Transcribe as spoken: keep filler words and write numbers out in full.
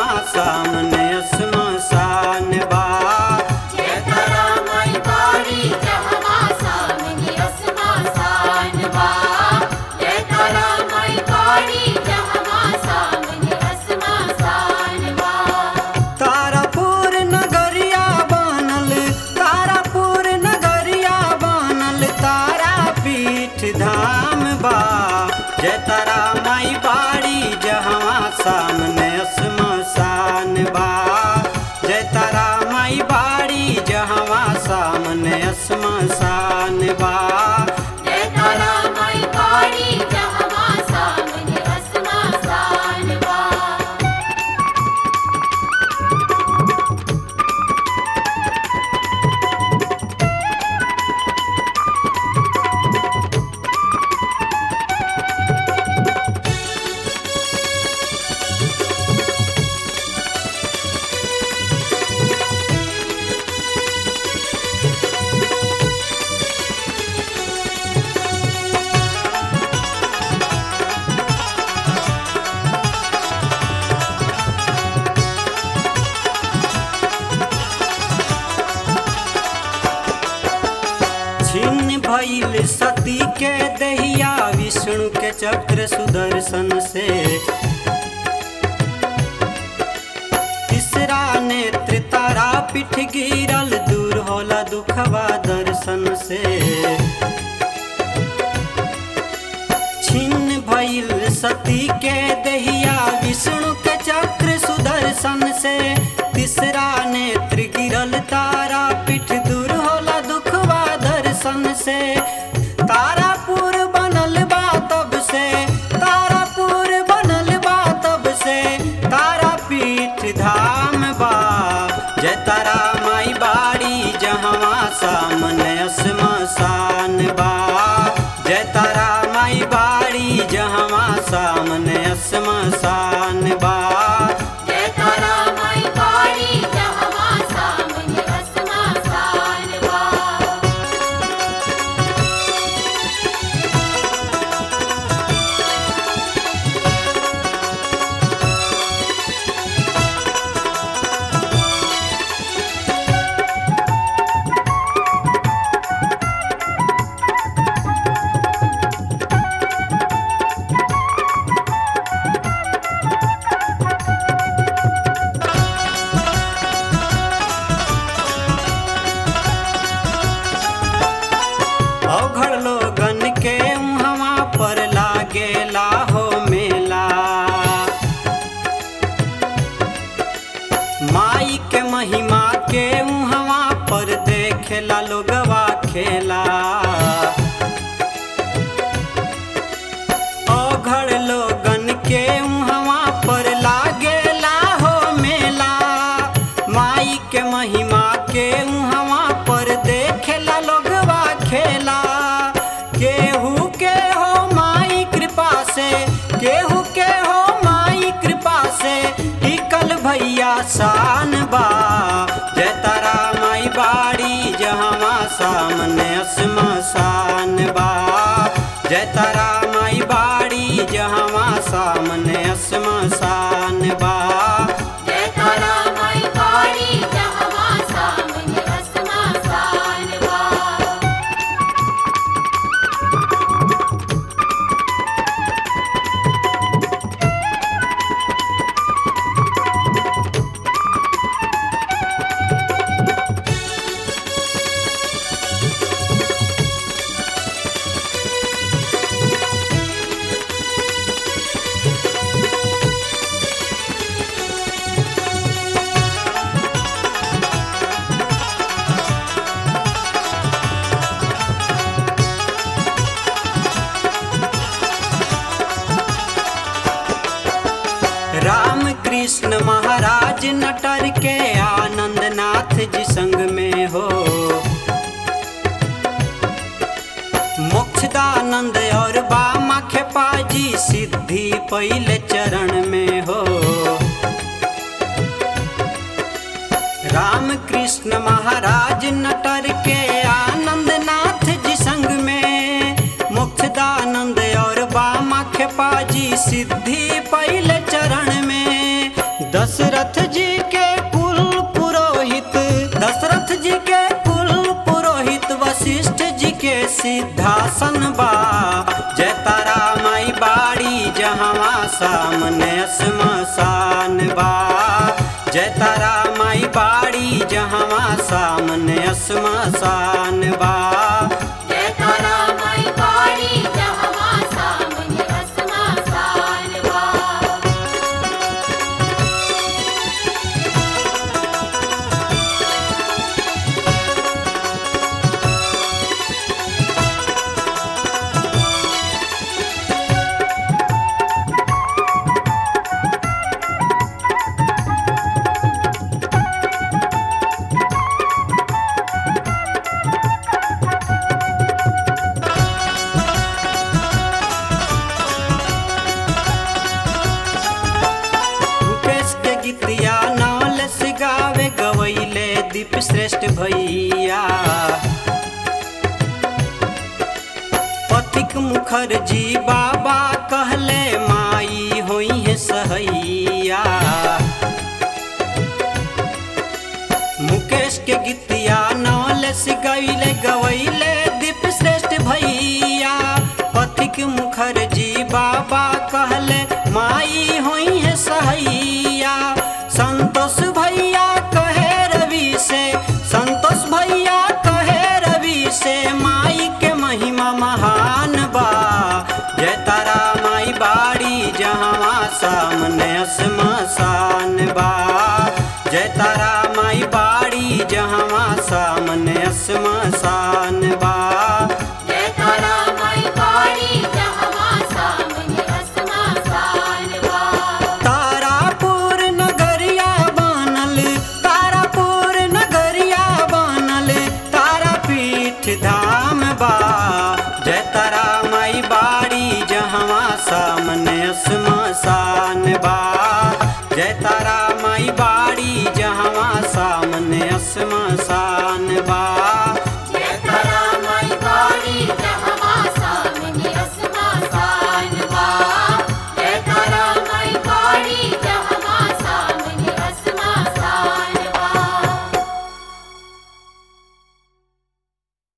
जहवा सामने श्मशान बा। जय तारा माई बाड़ी जहवा सामने श्मशान बा। जय तारा माई बाड़ी जहवा सामने श्मशान बा। तारापुर नगरिया बनल, तारापुर नगरिया बनल तारापीठ धाम बा। जय तारा माई बाड़ी जहवा सामने श्मशान बा। जय तारा माई बाड़ी जहवा सामने श्मशान बा। जय तारा माई बाड़ी जहवा सामने श्मशान बा। छिन्न भइल सती के दहिया विष्णु के चक्र सुदर्शन से। तीसरा नेत्र तारा पीठ गिरल दूर होला दुखवा दर्शन से। छिन्न भइल सती के दहिया विष्णु के चक्र सुदर्शन से। तीसरा नेत्र गिरल तारा पीठ दूर होला दुखवा दर्शन से। तारापुर बनल बा तब से, तारापुर बनल बा तब से तारापीठ धाम बा। जय तारा माई बाड़ी जहवा सामने श्मशान बा। जय तारा माई बाड़ी जहवा सामने श्मशान बा। जय तारा माई बाड़ी जहवा सामने श्मशान बा। अवघड़ लोगन के उहवा पर लागेला हो मेला। माई के महिमा के उहवा पर देखेला लोगवा खेला। अवघड़ लोगन के उहवा पर लागेला हो मेला। माई के महिमा के उहवा पर देखेला लोगवा खेला। केहू के हो माई कृपा से, केहू के हो माई कृपा से टिकल भैया शान बा। जय तारा माई बाड़ी जहवा सामने श्मशान बा। जय तारा माई बाड़ी जहवा सामने श्मशान बा। जय तारा माई बाड़ी जहवा सामने श्मशान बा। राम कृष्ण महाराज नटर के आनंद नाथ जी संग में हो। मोक्षदानंद और बामा खेपा जी सिद्धि पहले चरण में हो। राम कृष्ण महाराज नटर के आनंद नाथ जी संग में। मोक्षदानंद और बामा खेपा जी सिद्धि पहले चरण में। दशरथ जी के कुल पुरोहित दशरथ जी के कुल पुरोहित वशिष्ठ जी के सिद्धासन बा। जय तारा माई बाड़ी जहवा सामने श्मशान बा। जय तारा माई बाड़ी जहवा सामने श्मशान बा। जय तारा माई बाड़ी जहवा सामने श्मशान बा। मुकेश के गीतिया नौल सिगावे गवैले दीप श्रेष्ठ भैया। पथिक मुखर्जी बाबा कहले माई होई है सहैया। मुकेश के गीतिया नौल सिगैले गवैले दीप श्रेष्ठ भैया। पथिक मुखर्जी बाबा कहले माई होई है सहैया। संतोष भैया कहे रवि से संतोष भैया कहे रवि से माई के महिमा महान बा। जय तारा माई बाड़ी जहवा सामने श्मशान बा। जय तारा माई बाड़ी जहवा सामने श्मशान